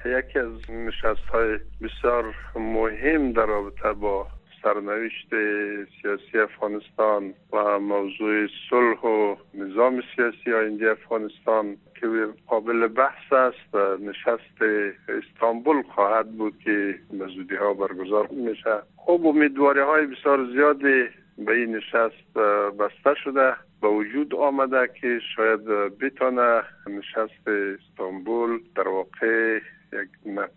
یکی از نشست‌های بسیار مهم در رابطه با سرنوشت سیاسی افغانستان و موضوع صلح و نظام سیاسی آینده افغانستان که قابل بحث است نشست استانبول خواهد بود که به زودی ها برگزار میشه. خب امیدواری های بسیار زیادی به این نشست بسته شده، به وجود آمده که شاید بتانه نشست استانبول در واقع یک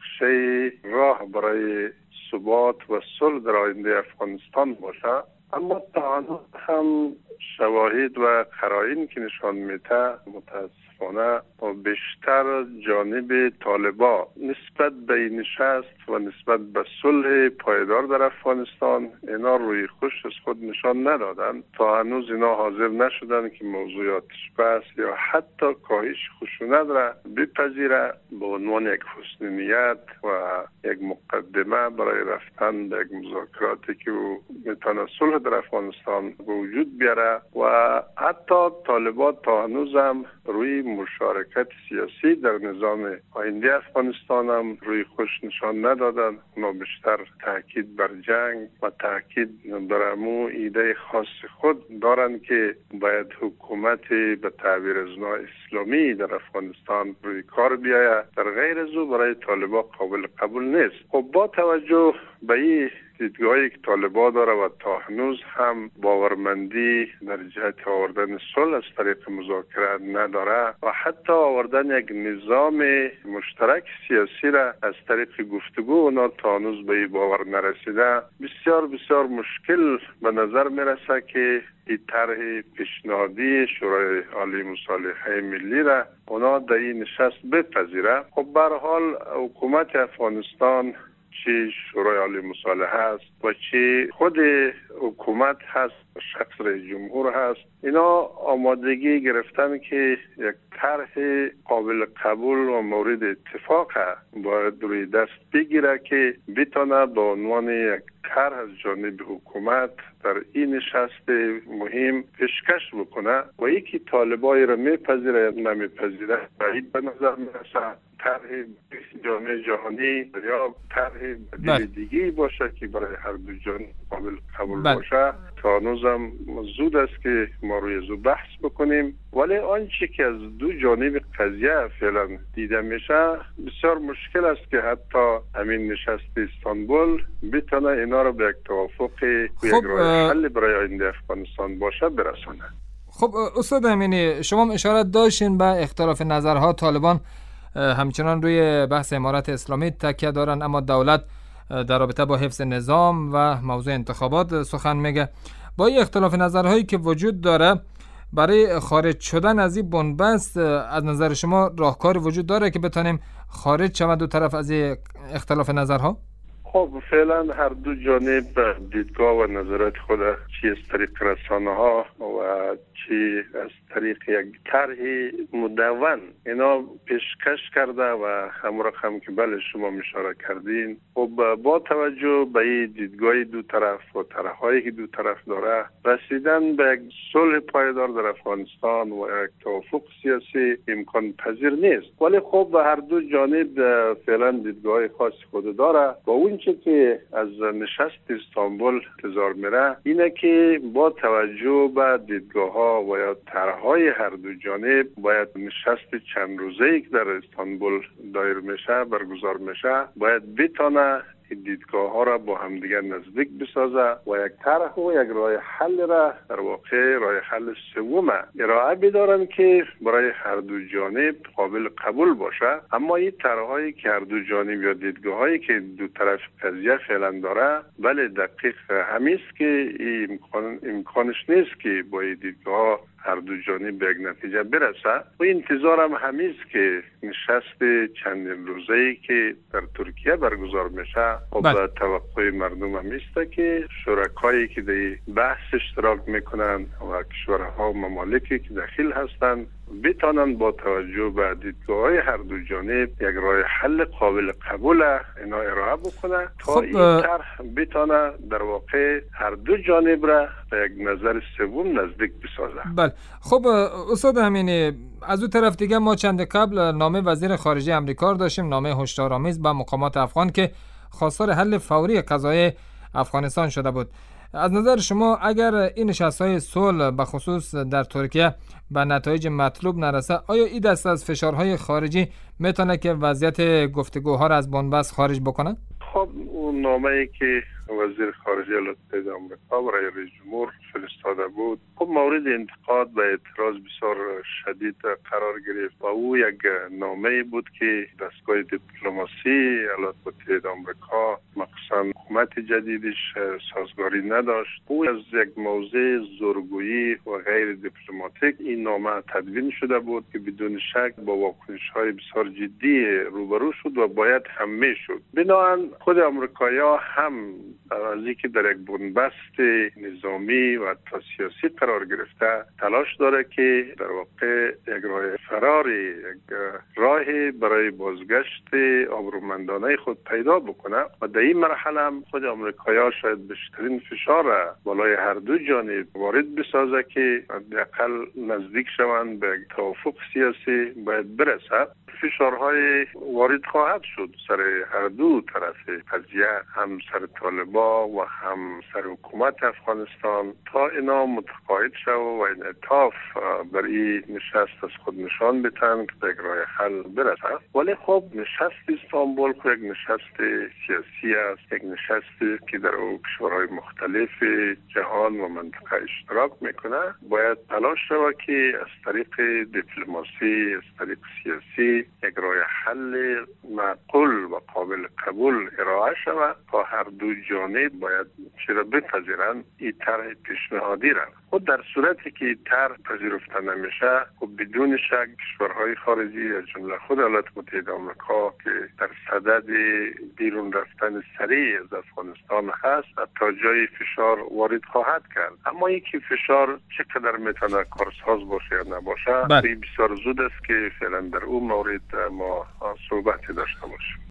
نقشه راه برای ثبات و صلح در آینده افغانستان باشه. اما تا هنوز هم شواهد و قرائن که نشان میده متاسفانه بیشتر جانب طالبان نسبت به این نشست و نسبت به صلح پایدار در افغانستان اینا روی خوش از خود نشان ندادن. تا هنوز اینا حاضر نشدن که موضوعات بحث یا حتی کاهش خشونت را بپذیره به عنوان یک حسن نیت و یک مقدمه برای رفتن به یک مذاکراتی که میتونه صلح در افغانستان به وجود بیاره. و حتی طالبان تا هنوز هم روی مشارکت سیاسی در نظام آینده افغانستان هم روی خوش نشان ندادن. اونا بیشتر تاکید بر جنگ و تاکید بر امو ایده خاص خود دارن که باید حکومت به تعبیر از نوع اسلامی در افغانستان روی کار بیاید. در غیر از او برای طالبان قابل قبول نیست. خب با توجه به این دیدگاهی که طالبان داره و تا هنوز هم باورمندی در جهت آوردن صلح از طریق مذاکره نداره و حتی آوردن یک نظام مشترک سیاسی را از طریق گفتگو اونا تا هنوز به این باور نرسیده، بسیار بسیار مشکل به نظر میرسه که این طرح پیشنهادی شورای عالی مصالحه ملی را اونا در این نشست بپذیره. خب به هر حال حکومت افغانستان چه شورای عالی مصالحه است و چه خود حکومت هست و شخص رئیس جمهور هست، اینا آمادگی گرفتن که یک طرح قابل قبول و مورد اتفاق باید روی دست بگیره که بتونه به عنوان یک طرح از جانب حکومت در این نشست مهم پیشکش بکنه و یکی طالبایی را میپذیره یا نمیپذیره بعید به نظر میرسه. طرح جامعه جهانی یا طرح بدیل دیگی باشه که برای هر دو جانب قابل قبول باشه. تا هنوزم زود است که ما روی زو بحث بکنیم، ولی آنچه که از دو جانب قضیه فعلا دیده میشه بسیار مشکل است که حتی همین نشست استانبول بتونه اینا رو به یک توافق و یک راه حل برای آینده افغانستان باشه برسونه. خب استاد امینی، شما اشاره داشتین به اختلاف نظرها. طالبان همچنان روی بحث امارت اسلامی تکیه دارن، اما دولت در رابطه با حفظ نظام و موضوع انتخابات سخن میگه. با این اختلاف نظرهایی که وجود داره برای خارج شدن از این بنبست از نظر شما راهکاری وجود داره که بتونیم خارج شوند دو طرف از این اختلاف نظرها؟ خب فعلا هر دو جانب دیدگاه و نظرات خود چی از طریق رسانه ها و چی از طریق یک طرح مدون اینا پیشکش کرده و همراه هم که بله شما اشاره کردین. خب با توجه به این دیدگاه دو طرف و طرح‌هایی که دو طرف داره رسیدن به یک صلح پایدار در افغانستان و یک توافق سیاسی امکان پذیر نیست، ولی خب هر دو جانب فعلا دیدگاه خاص خود داره. با اون چه که از نشست استانبول انتظار میره اینه که با توجه به دیدگاه ها و یا طرح‌های هر دو جانب باید نشست چند روزه‌ای که در استانبول دایر میشه برگزار میشه باید بتونه دیدگاه ها را با همدیگر نزدیک بسازه و یک طرح و یک راه حل را در واقع راه حل سوم ارائه بدارن که برای هر دو جانب قابل قبول باشه. اما این طرح‌هایی که هر دو جانب یا دیدگاه هایی که دو طرف قضیه فعلا داره بله دقیق همیست که امکانش نیست که با این دیدگاه هر دو جانب به یک نتیجه برسه و انتظارم همیست که نشست چندین روزه‌ای که در ترکیه برگزار میشه و به توقع مردم همیست که شرکایی که در بحث اشتراک میکنن و کشورها و ممالکی که داخل هستند بتانند با توجه به دیدگاه‌های هر دو جانب یک راه حل قابل قبول اینا ارائه بکنه تا این طرح بتانه در واقع هر دو جانب را به یک نظر سوم نزدیک بسازه. بله خب استاد امینی، از اون طرف دیگه ما چند قبل نامه وزیر خارجه امریکا داشتیم، نامه هشدارآمیز به مقامات افغان که خواستار حل فوری قضیه افغانستان شده بود. از نظر شما اگر این نشست‌های صلح به خصوص در ترکیه به نتایج مطلوب نرسه، آیا این دست از فشارهای خارجی میتونه که وضعیت گفتگوها را از بنبست خارج بکنه؟ خب اون نامه‌ای که وزیر خارجه ایالات متحده آمریکا برای رئیس جمهور فرستاده بود خب مورد انتقاد و اعتراض بسیار شدید قرار گرفت و او یک نامه‌ای بود که دستگاه دیپلماسی ایالات متحده آمریکا مخصوصا حکومت جدیدش سازگاری نداشت. او از یک موضع زورگویی و غیر دیپلماتیک این نامه تدوین شده بود که بدون شک با واکنش‌های بسیار جدی روبرو شد و باید همه شد. بنابراین خود آمریکایی‌ها هم از اینکه در یک بنبست نظامی و تا سیاسی قرار گرفته تلاش داره که در واقع یک راه فراری، یک راهی برای بازگشت آبرومندانه خود پیدا بکنه و در این مرحله هم خود آمریکایی‌ها شاید بیشترین فشار را بالای هر دو جانب وارد بسازه که حداقل نزدیک شوند به یک توافق سیاسی باید برسد. فشارهای وارد خواهد شد سر هر دو طرف قضیه، هم سر طالبان و هم سر حکومت افغانستان، تا اینا متقاعد شو و انعطاف بر این نشست از خود نشان بدن که به یک راه حل برسد. ولی خب نشست استانبول خب یک نشست سیاسی است، یک نشستی که در او کشورهای مختلف جهان و منطقه اشتراک میکنه. باید تلاش شود که از طریق دیپلماسی، از طریق سیاسی یک راه حل معقول و قابل قبول ارائه شود تا هر دو جانب باید چرا بپذیرند این طرح پیشنهادی را. خود در صورتی که این طرح پذیرفته نمیشه خب بدون شک کشورهای خارجی از جمله خود ایالات متحده آمریکا که در صدد بیرون رفتن سریع از افغانستان هست تا جای فشار وارد خواهد کرد. اما اینکه فشار چقدر میتونه کارساز باشه یا نباشه بسیار زود است که فعلا در اون مورد ما صحبتی داشته باشیم.